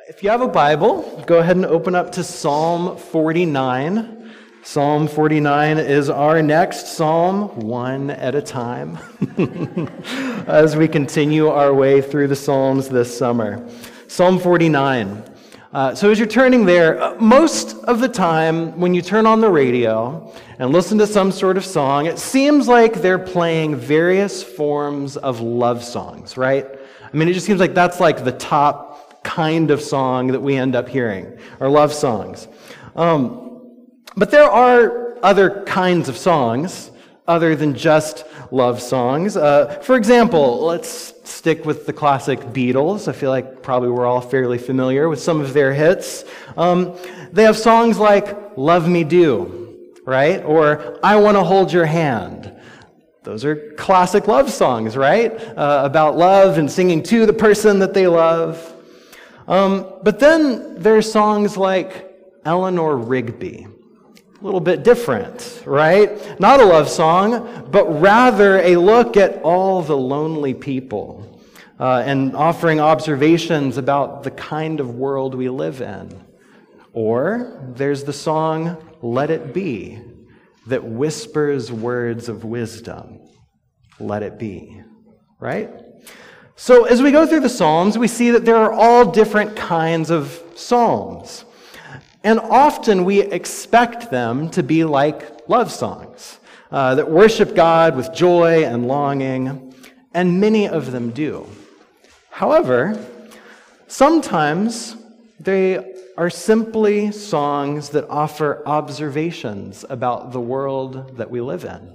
If you have a Bible, go ahead and open up to Psalm 49. Psalm 49 is our next psalm, one at a time, as we continue our way through the Psalms this summer. Psalm 49. So as you're turning there, most of the time when you turn on the radio and listen to some sort of song, it seems like they're playing various forms of love songs, right? I mean, it just seems like that's like the top kind of song that we end up hearing, or love songs. But there are other kinds of songs other than just love songs. For example, let's stick with the classic Beatles. I feel like probably we're all fairly familiar with some of their hits. They have songs like Love Me Do, right? Or I Want to Hold Your Hand. Those are classic love songs, right? About love and singing to the person that they love. But then there's songs like Eleanor Rigby. A little bit different, right? Not a love song, but rather a look at all the lonely people and offering observations about the kind of world we live in. Or there's the song Let It Be that whispers words of wisdom. Let it be, right? So as we go through the Psalms, we see that there are all different kinds of psalms. And often we expect them to be like love songs that worship God with joy and longing, and many of them do. However, sometimes they are simply songs that offer observations about the world that we live in.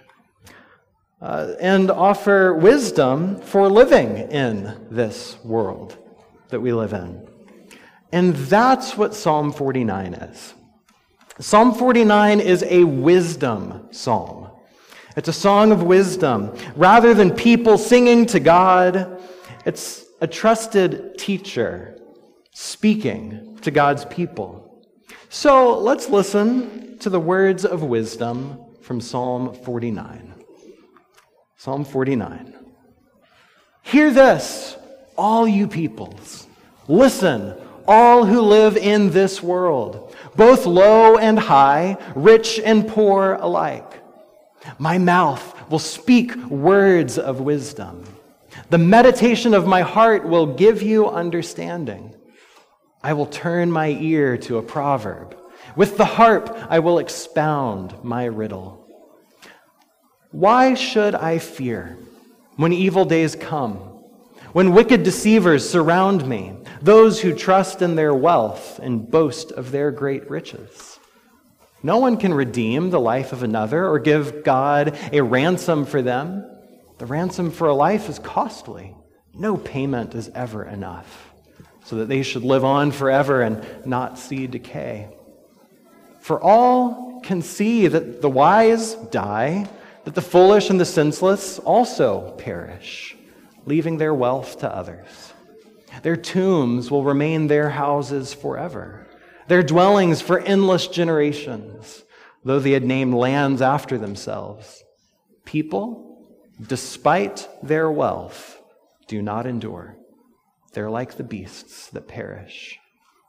And offer wisdom for living in this world that we live in. And that's what Psalm 49 is. Psalm 49 is a wisdom psalm. It's a song of wisdom. Rather than people singing to God, it's a trusted teacher speaking to God's people. So let's listen to the words of wisdom from Psalm 49. Psalm 49. Hear this, all you peoples. Listen, all who live in this world, both low and high, rich and poor alike. My mouth will speak words of wisdom. The meditation of my heart will give you understanding. I will turn my ear to a proverb. With the harp I will expound my riddle. Why should I fear when evil days come, when wicked deceivers surround me, those who trust in their wealth and boast of their great riches? No one can redeem the life of another or give God a ransom for them. The ransom for a life is costly. No payment is ever enough, so that they should live on forever and not see decay. For all can see that the wise die, that the foolish and the senseless also perish, leaving their wealth to others. Their tombs will remain their houses forever, their dwellings for endless generations, though they had named lands after themselves. People, despite their wealth, do not endure. They're like the beasts that perish.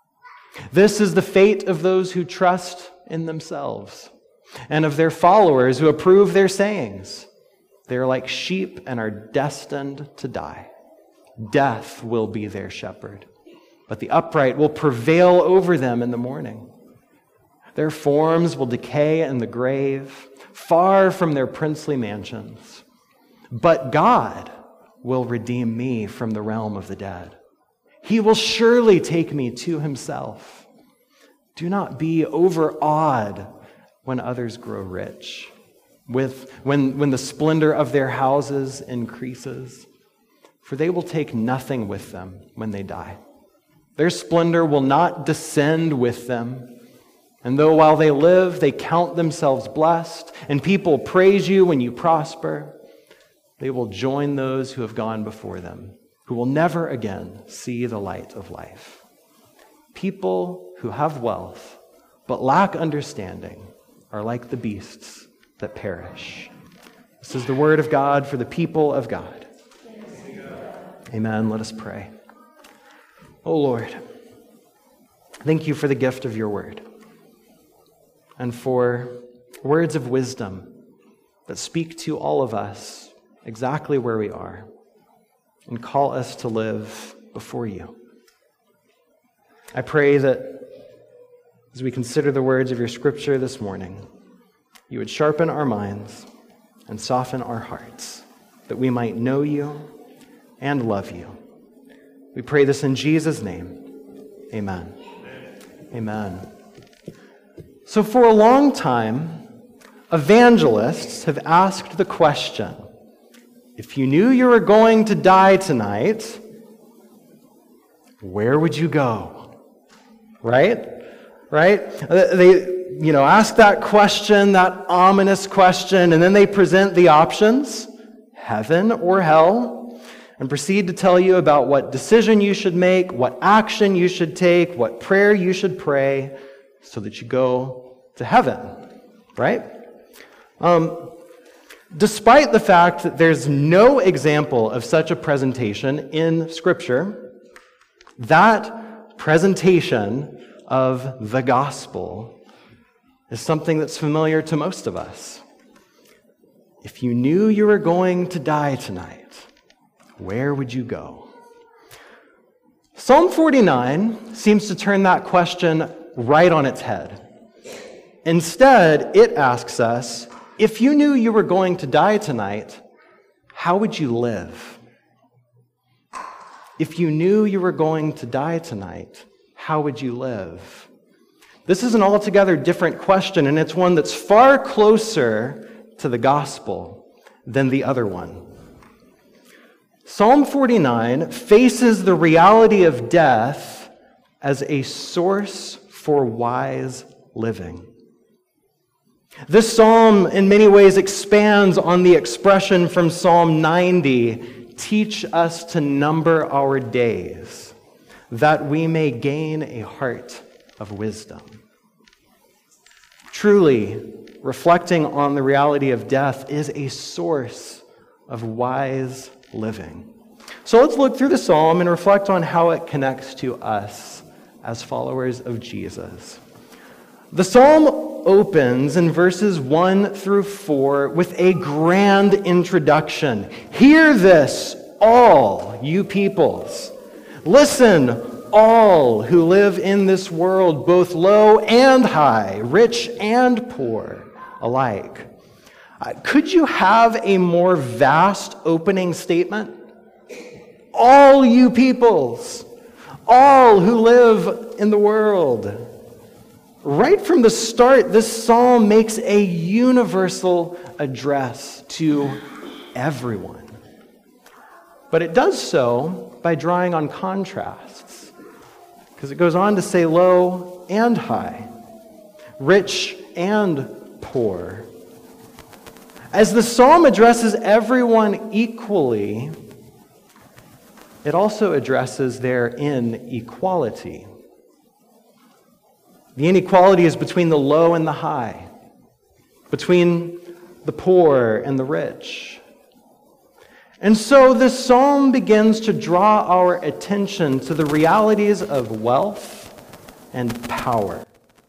This is the fate of those who trust in themselves, and of their followers who approve their sayings. They are like sheep and are destined to die. Death will be their shepherd, but the upright will prevail over them in the morning. Their forms will decay in the grave, far from their princely mansions. But God will redeem me from the realm of the dead. He will surely take me to himself. Do not be overawed when others grow rich, when the splendor of their houses increases, for they will take nothing with them when they die. Their splendor will not descend with them, and though while they live they count themselves blessed, and people praise you when you prosper, they will join those who have gone before them, who will never again see the light of life. People who have wealth but lack understanding are like the beasts that perish. This is the word of God for the people of God. Amen. Let us pray. O Lord, Thank you for the gift of your word and for words of wisdom that speak to all of us exactly where we are and call us to live before you. I pray that as we consider the words of your scripture this morning, you would sharpen our minds and soften our hearts, that we might know you and love you. We pray this in Jesus' name. Amen. Amen. So for a long time, evangelists have asked the question, if you knew you were going to die tonight, where would you go? Right? They, ask that question, that ominous question, and then they present the options, heaven or hell, and proceed to tell you about what decision you should make, what action you should take, what prayer you should pray, so that you go to heaven, right? Despite the fact that there's no example of such a presentation in Scripture, that presentation of the gospel is something that's familiar to most of us. If you knew you were going to die tonight, where would you go? Psalm 49 seems to turn that question right on its head. Instead, it asks us, if you knew you were going to die tonight, how would you live? If you knew you were going to die tonight, how would you live? This is an altogether different question, and it's one that's far closer to the gospel than the other one. Psalm 49 faces the reality of death as a source for wise living. This psalm, in many ways, expands on the expression from Psalm 90, teach us to number our days, that we may gain a heart of wisdom. Truly, reflecting on the reality of death is a source of wise living. So let's look through the psalm and reflect on how it connects to us as followers of Jesus. The psalm opens in verses 1 through 4 with a grand introduction. Hear this, all you peoples. Listen, all who live in this world, both low and high, rich and poor alike. Could you have a more vast opening statement? All you peoples, all who live in the world. Right from the start, this psalm makes a universal address to everyone. But it does so by drawing on contrasts, because it goes on to say low and high, rich and poor. As the psalm addresses everyone equally, it also addresses their inequality. The inequality is between the low and the high, between the poor and the rich. And so this psalm begins to draw our attention to the realities of wealth and power.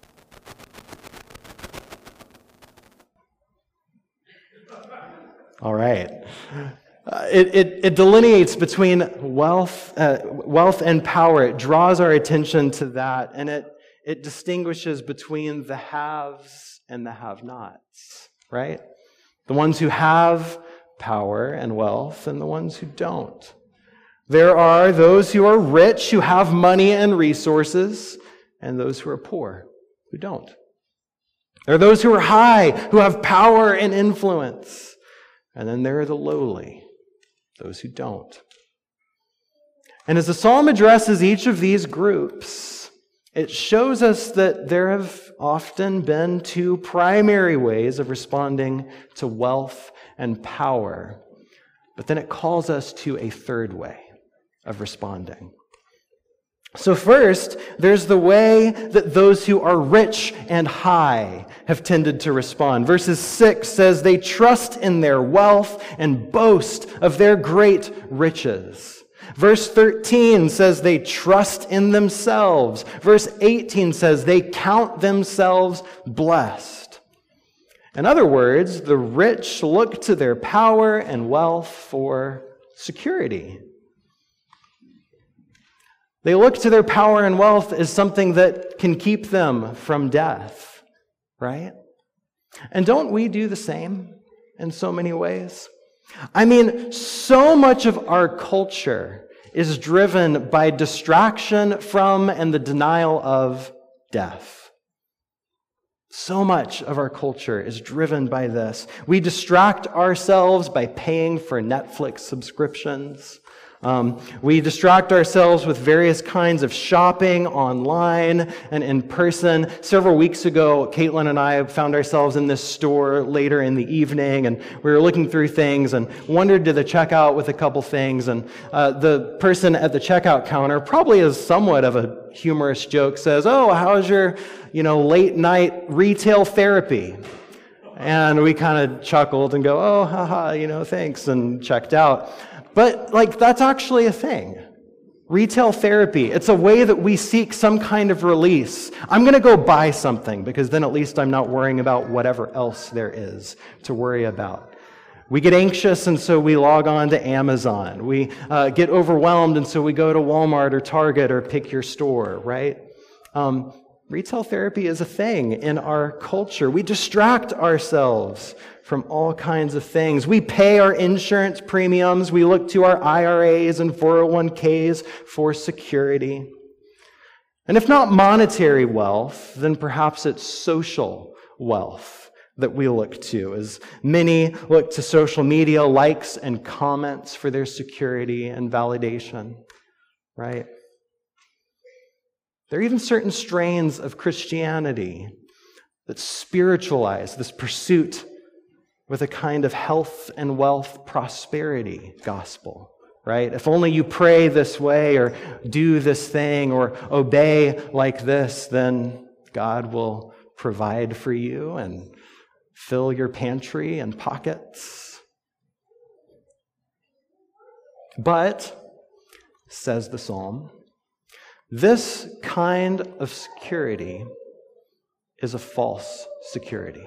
All right. It delineates between wealth and power. It draws our attention to that, and it distinguishes between the haves and the have-nots, right? The ones who have power and wealth and the ones who don't. There are those who are rich, who have money and resources, and those who are poor, who don't. There are those who are high, who have power and influence. And then there are the lowly, those who don't. And as the psalm addresses each of these groups, it shows us that there have often been two primary ways of responding to wealth and power. But then it calls us to a third way of responding. So first, there's the way that those who are rich and high have tended to respond. Verses 6 says, they trust in their wealth and boast of their great riches. Verse 13 says they trust in themselves. Verse 18 says they count themselves blessed. In other words, the rich look to their power and wealth for security. They look to their power and wealth as something that can keep them from death, right? And don't we do the same in so many ways? I mean, so much of our culture is driven by distraction from and the denial of death. So much of our culture is driven by this. We distract ourselves by paying for Netflix subscriptions. We distract ourselves with various kinds of shopping online and in person. Several weeks ago, Caitlin and I found ourselves in this store later in the evening, and we were looking through things and wandered to the checkout with a couple things. And the person at the checkout counter, probably as somewhat of a humorous joke, says, "Oh, how's your, late night retail therapy?" And we kind of chuckled and go, "Oh, haha, thanks," and checked out. But, that's actually a thing. Retail therapy, it's a way that we seek some kind of release. I'm going to go buy something because then at least I'm not worrying about whatever else there is to worry about. We get anxious and so we log on to Amazon. We get overwhelmed and so we go to Walmart or Target or pick your store, right? Retail therapy is a thing in our culture. We distract ourselves from all kinds of things. We pay our insurance premiums. We look to our IRAs and 401ks for security. And if not monetary wealth, then perhaps it's social wealth that we look to, as many look to social media likes and comments for their security and validation, right? There are even certain strains of Christianity that spiritualize this pursuit with a kind of health and wealth prosperity gospel, right? If only you pray this way or do this thing or obey like this, then God will provide for you and fill your pantry and pockets. But, says the psalm, this kind of security is a false security.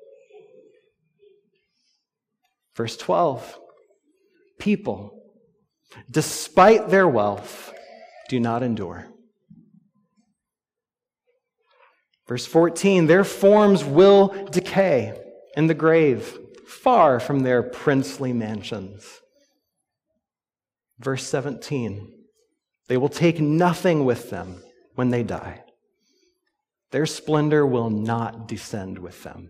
Verse 12, people, despite their wealth, do not endure. Verse 14, their forms will decay in the grave, far from their princely mansions. Verse 17, they will take nothing with them when they die. Their splendor will not descend with them.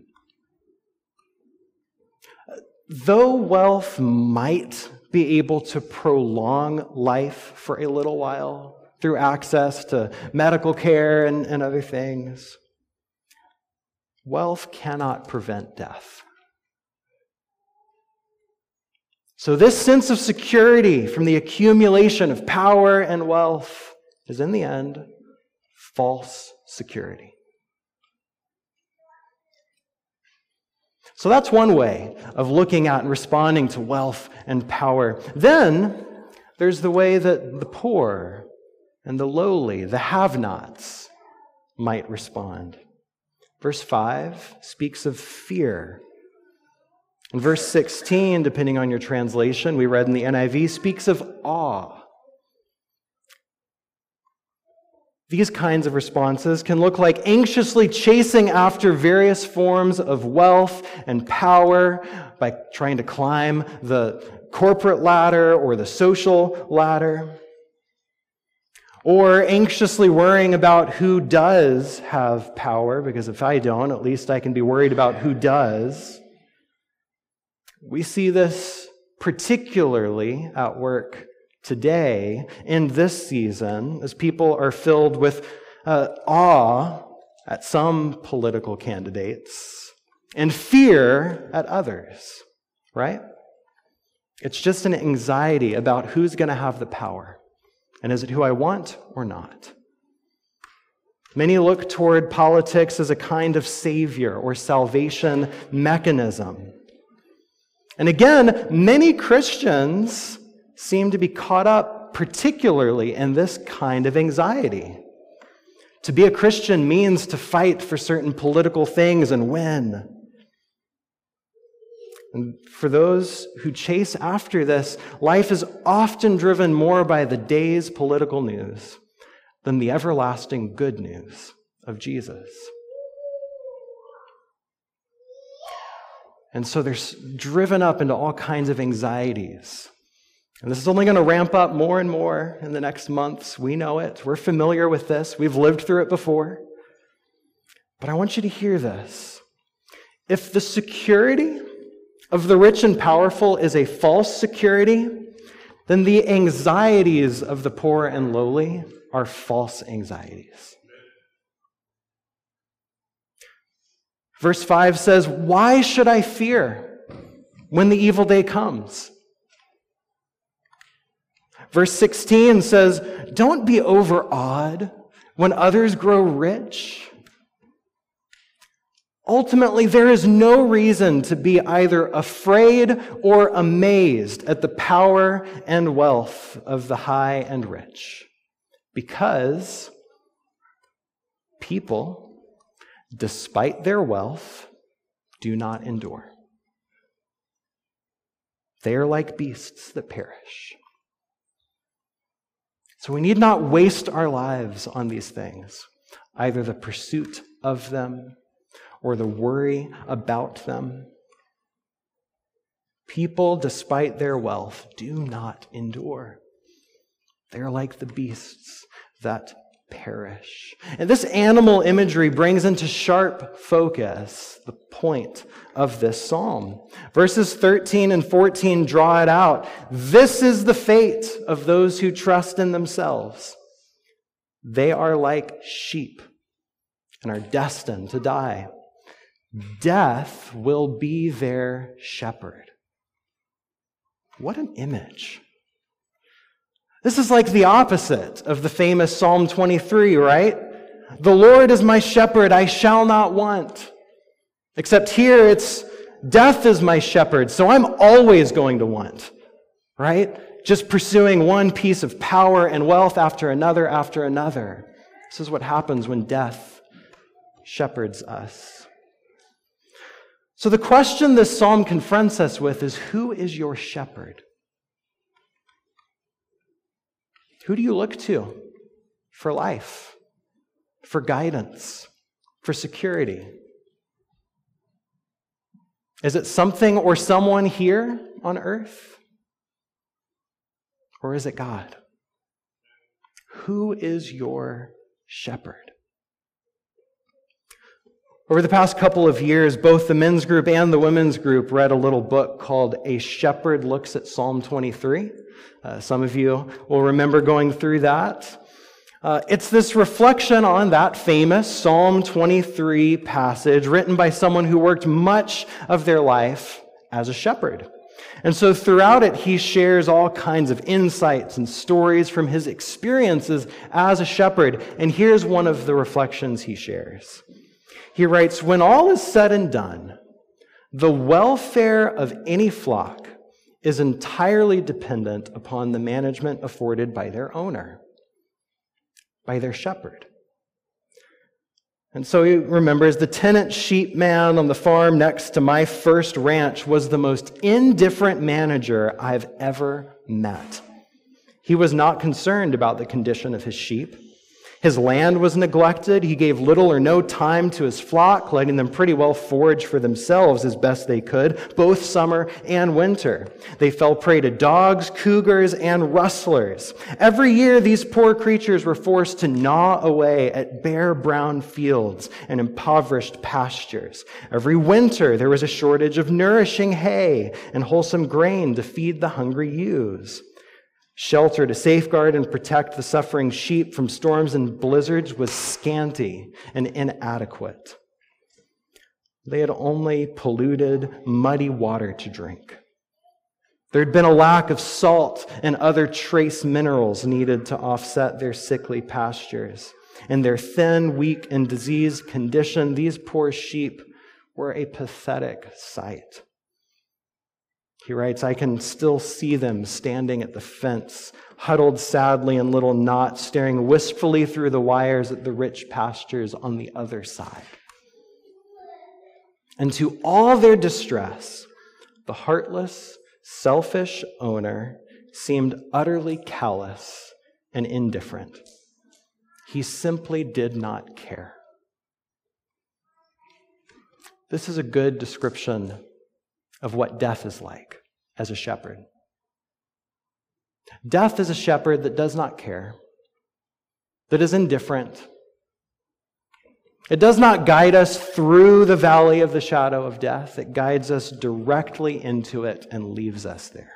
Though wealth might be able to prolong life for a little while through access to medical care and other things, wealth cannot prevent death. So this sense of security from the accumulation of power and wealth is in the end false security. So that's one way of looking at and responding to wealth and power. Then there's the way that the poor and the lowly, the have-nots, might respond. Verse 5 speaks of fear. And verse 16, depending on your translation, we read in the NIV, speaks of awe. These kinds of responses can look like anxiously chasing after various forms of wealth and power by trying to climb the corporate ladder or the social ladder, or anxiously worrying about who does have power, because if I don't, at least I can be worried about who does. We see this particularly at work today, in this season, as people are filled with awe at some political candidates and fear at others, right? It's just an anxiety about who's going to have the power, and is it who I want or not? Many look toward politics as a kind of savior or salvation mechanism. And again, many Christians seem to be caught up particularly in this kind of anxiety. To be a Christian means to fight for certain political things and win. And for those who chase after this, life is often driven more by the day's political news than the everlasting good news of Jesus. And so they're driven up into all kinds of anxieties. And this is only going to ramp up more and more in the next months. We know it. We're familiar with this. We've lived through it before. But I want you to hear this. If the security of the rich and powerful is a false security, then the anxieties of the poor and lowly are false anxieties. Verse 5 says, "Why should I fear when the evil day comes?" Verse 16 says, "Don't be overawed when others grow rich." Ultimately, there is no reason to be either afraid or amazed at the power and wealth of the high and rich, because people, despite their wealth, do not endure. They are like beasts that perish. So we need not waste our lives on these things, either the pursuit of them or the worry about them. People, despite their wealth, do not endure. They're like the beasts that perish. And this animal imagery brings into sharp focus the point of this psalm. Verses 13 and 14 draw it out. This is the fate of those who trust in themselves. They are like sheep and are destined to die. Death will be their shepherd. What an image. This is like the opposite of the famous Psalm 23, right? The Lord is my shepherd, I shall not want. Except here it's death is my shepherd, so I'm always going to want, right? Just pursuing one piece of power and wealth after another after another. This is what happens when death shepherds us. So the question this psalm confronts us with is, who is your shepherd? Who do you look to for life, for guidance, for security? Is it something or someone here on earth? Or is it God? Who is your shepherd? Over the past couple of years, both the men's group and the women's group read a little book called A Shepherd Looks at Psalm 23. Some of you will remember going through that. It's this reflection on that famous Psalm 23 passage written by someone who worked much of their life as a shepherd. And so throughout it, he shares all kinds of insights and stories from his experiences as a shepherd. And here's one of the reflections he shares. He writes, "When all is said and done, the welfare of any flock is entirely dependent upon the management afforded by their owner, by their shepherd." And so he remembers the tenant sheep man on the farm next to my first ranch was the most indifferent manager I've ever met. He was not concerned about the condition of his sheep. His land was neglected. He gave little or no time to his flock, letting them pretty well forage for themselves as best they could, both summer and winter. They fell prey to dogs, cougars, and rustlers. Every year, these poor creatures were forced to gnaw away at bare brown fields and impoverished pastures. Every winter, there was a shortage of nourishing hay and wholesome grain to feed the hungry ewes. Shelter to safeguard and protect the suffering sheep from storms and blizzards was scanty and inadequate. They had only polluted, muddy water to drink. There had been a lack of salt and other trace minerals needed to offset their sickly pastures. In their thin, weak, and diseased condition, these poor sheep were a pathetic sight. He writes, I can still see them standing at the fence, huddled sadly in little knots, staring wistfully through the wires at the rich pastures on the other side. And to all their distress, the heartless, selfish owner seemed utterly callous and indifferent. He simply did not care. This is a good description of what death is like as a shepherd. Death is a shepherd that does not care, that is indifferent. It does not guide us through the valley of the shadow of death. It guides us directly into it and leaves us there.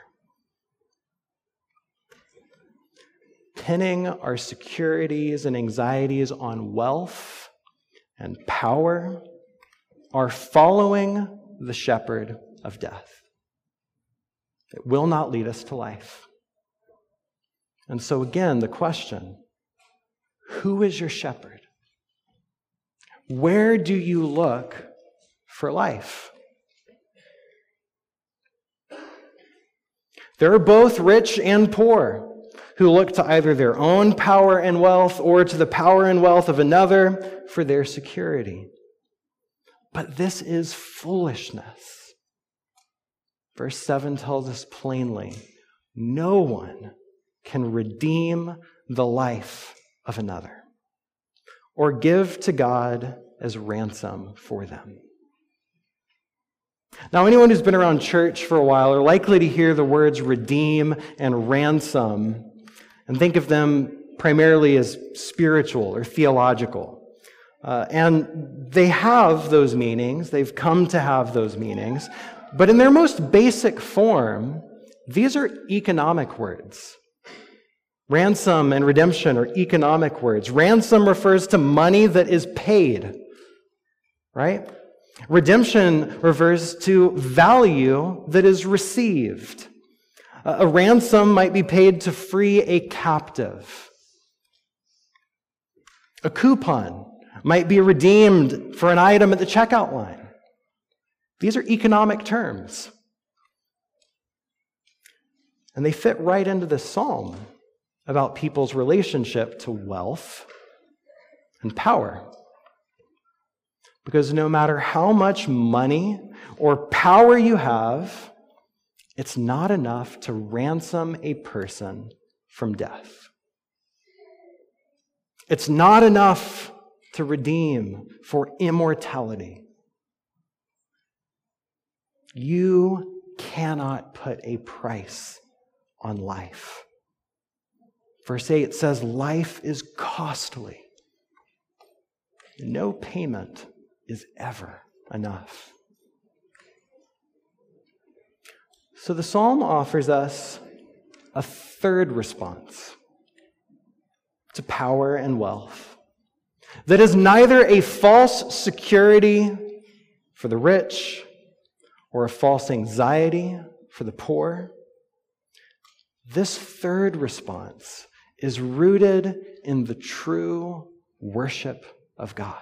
Pinning our securities and anxieties on wealth and power are following the shepherd of death. It will not lead us to life. And so again, the question, who is your shepherd? Where do you look for life? There are both rich and poor who look to either their own power and wealth or to the power and wealth of another for their security. But this is foolishness. Verse 7 tells us plainly, no one can redeem the life of another or give to God as ransom for them. Now, anyone who's been around church for a while are likely to hear the words redeem and ransom and think of them primarily as spiritual or theological. And they have those meanings. They've come to have those meanings. But in their most basic form, these are economic words. Ransom and redemption are economic words. Ransom refers to money that is paid, right? Redemption refers to value that is received. A ransom might be paid to free a captive. A coupon might be redeemed for an item at the checkout line. These are economic terms. And they fit right into this psalm about people's relationship to wealth and power. Because no matter how much money or power you have, it's not enough to ransom a person from death. It's not enough to redeem for immortality. You cannot put a price on life. Verse 8 says, life is costly. No payment is ever enough. So the psalm offers us a third response to power and wealth that is neither a false security for the rich or a false anxiety for the poor. This third response is rooted in the true worship of God.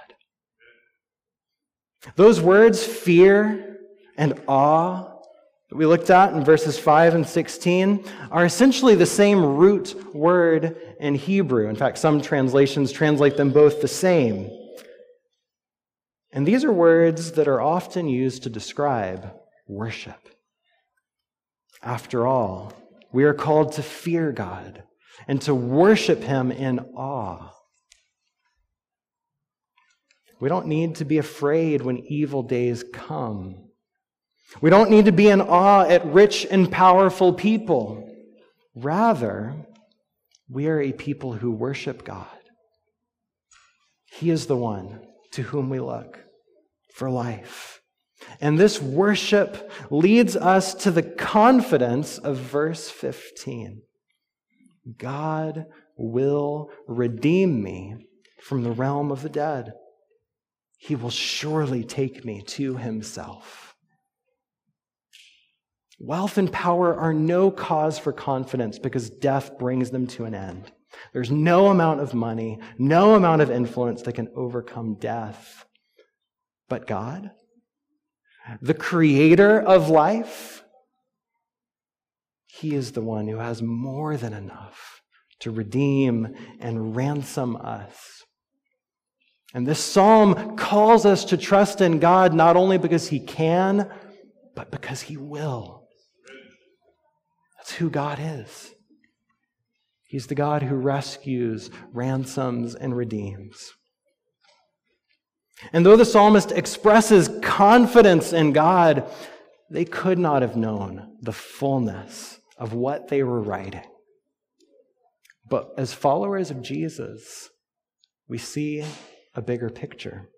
Those words, fear and awe, that we looked at in verses 5 and 16, are essentially the same root word in Hebrew. In fact, some translations translate them both the same. And these are words that are often used to describe worship. After all, we are called to fear God and to worship Him in awe. We don't need to be afraid when evil days come. We don't need to be in awe at rich and powerful people. Rather, we are a people who worship God. He is the one to whom we look for life. And this worship leads us to the confidence of verse 15. God will redeem me from the realm of the dead. He will surely take me to Himself. Wealth and power are no cause for confidence because death brings them to an end. There's no amount of money, no amount of influence that can overcome death. But God, the creator of life, He is the one who has more than enough to redeem and ransom us. And this psalm calls us to trust in God not only because He can, but because He will. That's who God is. He's the God who rescues, ransoms, and redeems. And though the psalmist expresses confidence in God, they could not have known the fullness of what they were writing. But as followers of Jesus, we see a bigger picture.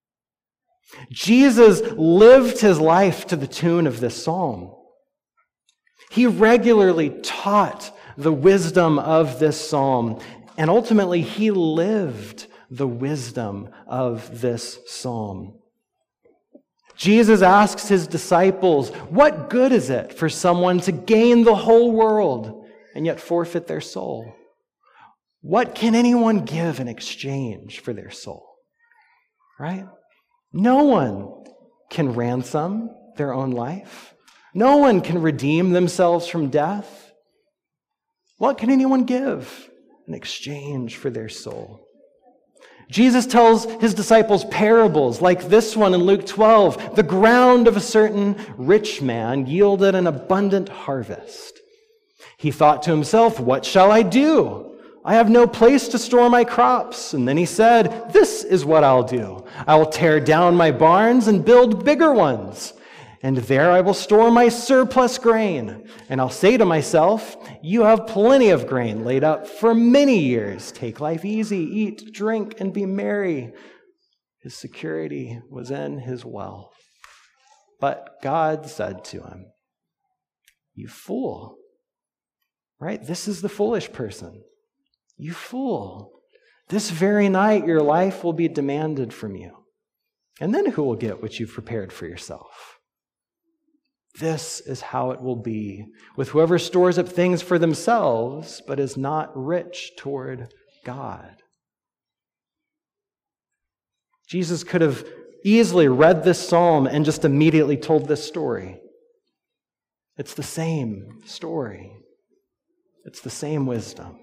Jesus lived his life to the tune of this psalm. He regularly taught the wisdom of this psalm, and ultimately he lived the wisdom of this psalm. Jesus asks his disciples, what good is it for someone to gain the whole world and yet forfeit their soul? What can anyone give in exchange for their soul? Right? No one can ransom their own life. No one can redeem themselves from death. What can anyone give in exchange for their soul? Jesus tells his disciples parables like this one in Luke 12. The ground of a certain rich man yielded an abundant harvest. He thought to himself, what shall I do? I have no place to store my crops. And then he said, this is what I'll do. I will tear down my barns and build bigger ones. And there I will store my surplus grain. And I'll say to myself, you have plenty of grain laid up for many years. Take life easy, eat, drink, and be merry. His security was in his wealth. But God said to him, you fool. Right? This is the foolish person. You fool. This very night your life will be demanded from you. And then who will get what you've prepared for yourself? This is how it will be with whoever stores up things for themselves, but is not rich toward God. Jesus could have easily read this psalm and just immediately told this story. It's the same story. It's the same wisdom.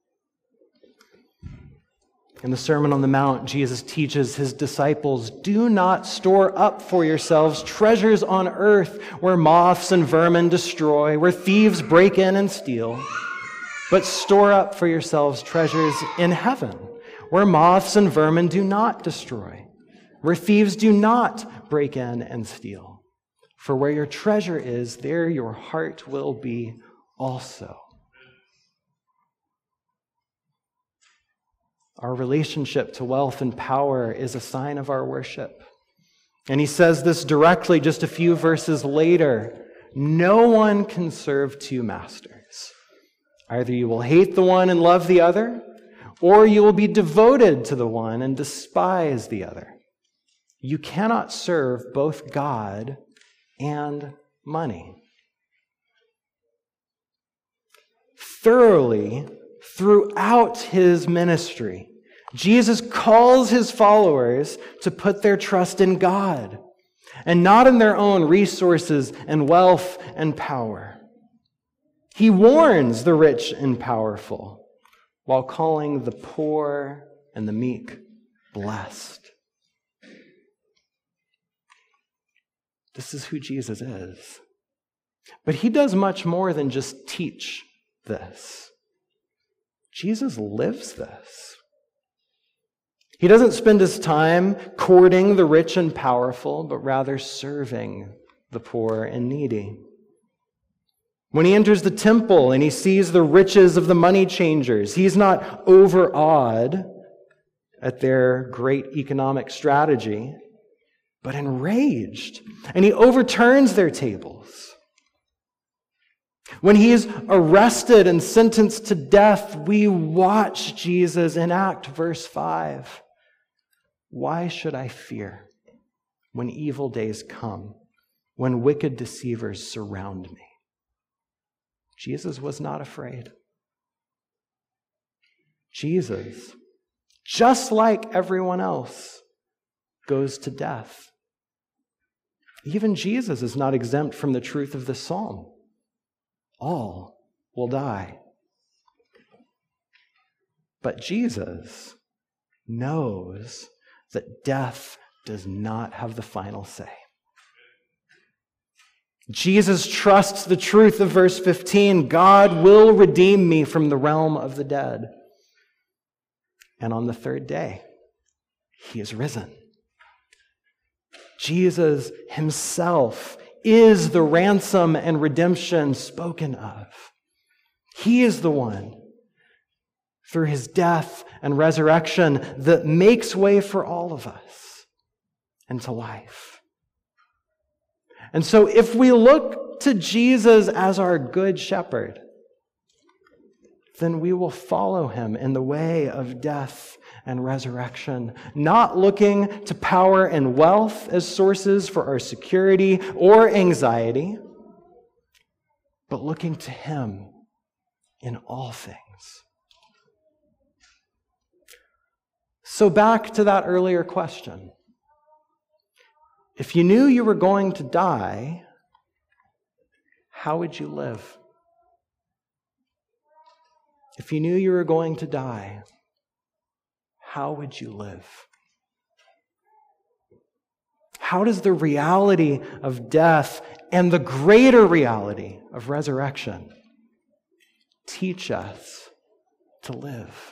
In the Sermon on the Mount, Jesus teaches his disciples, do not store up for yourselves treasures on earth where moths and vermin destroy, where thieves break in and steal, but store up for yourselves treasures in heaven where moths and vermin do not destroy, where thieves do not break in and steal. For where your treasure is, there your heart will be also. Our relationship to wealth and power is a sign of our worship. And he says this directly just a few verses later. No one can serve two masters. Either you will hate the one and love the other, or you will be devoted to the one and despise the other. You cannot serve both God and money. Thoroughly, throughout his ministry, Jesus calls his followers to put their trust in God and not in their own resources and wealth and power. He warns the rich and powerful while calling the poor and the meek blessed. This is who Jesus is. But he does much more than just teach this. Jesus lives this. He doesn't spend his time courting the rich and powerful, but rather serving the poor and needy. When he enters the temple and he sees the riches of the money changers, he's not overawed at their great economic strategy, but enraged, and he overturns their tables. When he is arrested and sentenced to death, we watch Jesus enact verse 5. Why should I fear when evil days come, when wicked deceivers surround me? Jesus was not afraid. Jesus, just like everyone else, goes to death. Even Jesus is not exempt from the truth of this psalm. All will die. But Jesus knows that death does not have the final say. Jesus trusts the truth of verse 15. God will redeem me from the realm of the dead. And on the third day, he is risen. Jesus himself is the ransom and redemption spoken of. He is the one, through his death and resurrection, that makes way for all of us into life. And so if we look to Jesus as our good shepherd, then we will follow him in the way of death and resurrection, not looking to power and wealth as sources for our security or anxiety, but looking to him in all things. So back to that earlier question. If you knew you were going to die, how would you live? If you knew you were going to die, how would you live? How does the reality of death and the greater reality of resurrection teach us to live?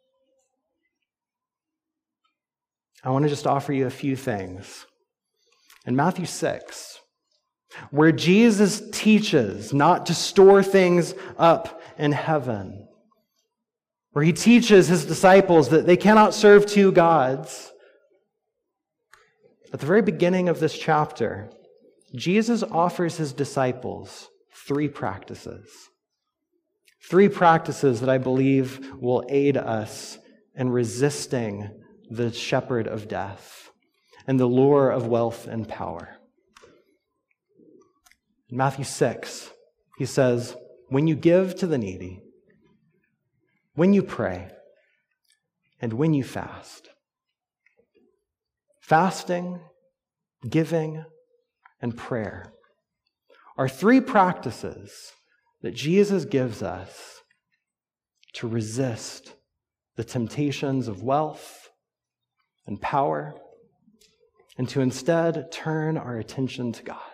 I want to just offer you a few things. In Matthew 6, where Jesus teaches not to store things up in heaven, where he teaches his disciples that they cannot serve two gods, at the very beginning of this chapter, Jesus offers his disciples three practices. Three practices that I believe will aid us in resisting the shepherd of death and the lure of wealth and power. In Matthew 6, he says, when you give to the needy, when you pray, and when you fast. Fasting, giving, and prayer are three practices that Jesus gives us to resist the temptations of wealth and power, and to instead turn our attention to God.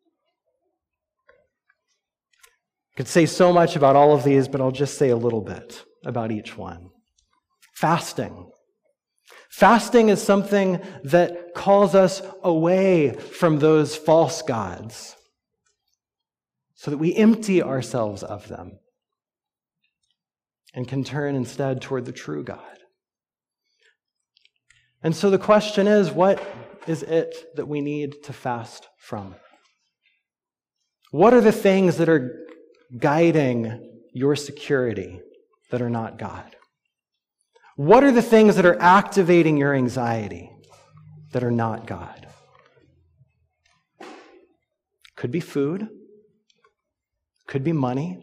I could say so much about all of these, but I'll just say a little bit about each one. Fasting. Fasting is something that calls us away from those false gods so that we empty ourselves of them and can turn instead toward the true God. And so the question is, what is it that we need to fast from? What are the things that are guiding your security that are not God? What are the things that are activating your anxiety that are not God? Could be food. Could be money.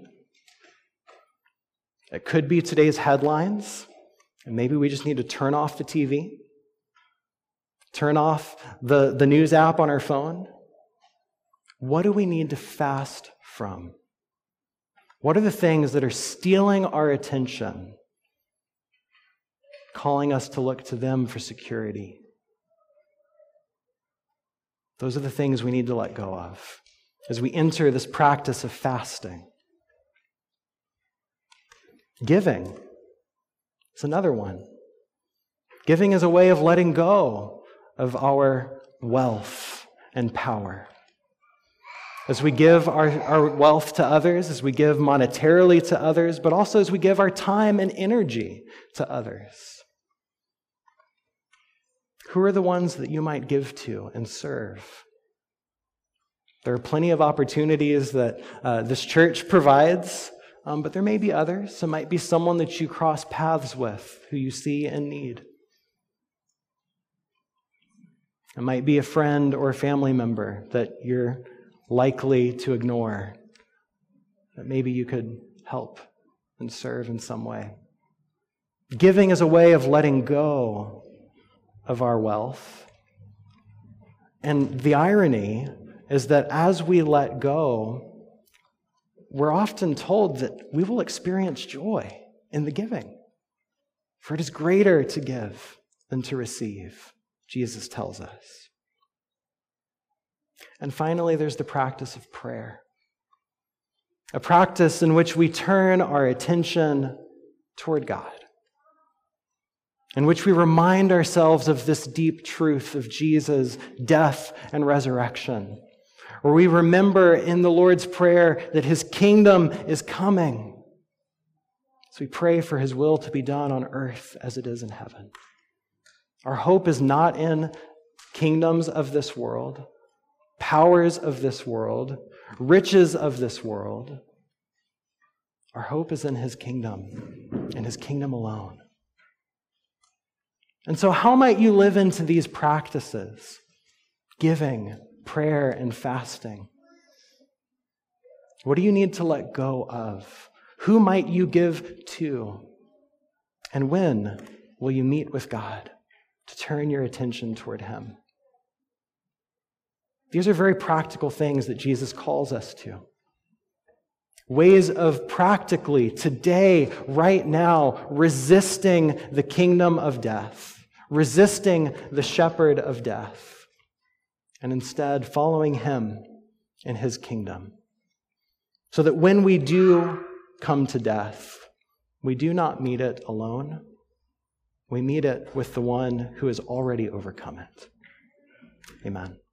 It could be today's headlines. And maybe we just need to turn off the TV. Turn off the news app on our phone. What do we need to fast from? What are the things that are stealing our attention, calling us to look to them for security? Those are the things we need to let go of as we enter this practice of fasting. Giving is another one. Giving is a way of letting go of our wealth and power. As we give our wealth to others, as we give monetarily to others, but also as we give our time and energy to others. Who are the ones that you might give to and serve? There are plenty of opportunities that this church provides, but there may be others. It might be someone that you cross paths with who you see in need. It might be a friend or a family member that you're likely to ignore, that maybe you could help and serve in some way. Giving is a way of letting go of our wealth. And the irony is that as we let go, we're often told that we will experience joy in the giving. For it is greater to give than to receive, Jesus tells us. And finally, there's the practice of prayer. A practice in which we turn our attention toward God, in which we remind ourselves of this deep truth of Jesus' death and resurrection, where we remember in the Lord's Prayer that his kingdom is coming. So we pray for his will to be done on earth as it is in heaven. Our hope is not in kingdoms of this world, powers of this world, riches of this world. Our hope is in his kingdom and his kingdom alone. And so how might you live into these practices? Giving, prayer, and fasting. What do you need to let go of? Who might you give to? And when will you meet with God to turn your attention toward him? These are very practical things that Jesus calls us to. Ways of practically, today, right now, resisting the kingdom of death, resisting the shepherd of death, and instead following him in his kingdom. So that when we do come to death, we do not meet it alone. We meet it with the one who has already overcome it. Amen.